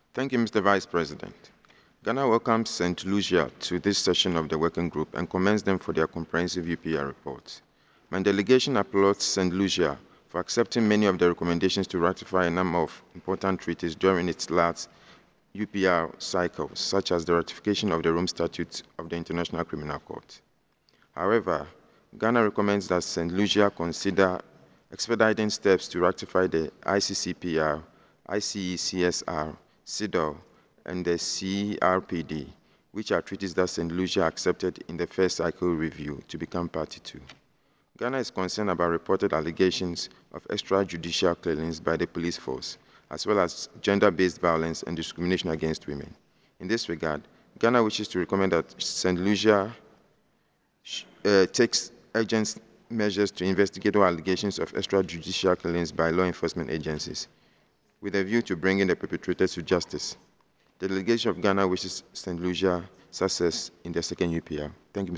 Thank you, Mr. Vice President. Ghana welcomes St. Lucia to this session of the working group and commends them for their comprehensive UPR report. My delegation applauds St. Lucia for accepting many of the recommendations to ratify a number of important treaties during its last UPR cycle, such as the ratification of the Rome Statute of the International Criminal Court. However, Ghana recommends that St. Lucia consider expediting steps to ratify the ICCPR, ICECSR, CEDAW, and the CRPD, which are treaties that St. Lucia accepted in the first cycle review to become party to. Ghana is concerned about reported allegations of extrajudicial killings by the police force, as well as gender-based violence and discrimination against women. In this regard, Ghana wishes to recommend that St. Lucia takes urgent measures to investigate all allegations of extrajudicial killings by law enforcement agencies, with a view to bringing the perpetrators to justice. The delegation of Ghana wishes St. Lucia success in their second UPR. Thank you, Mr.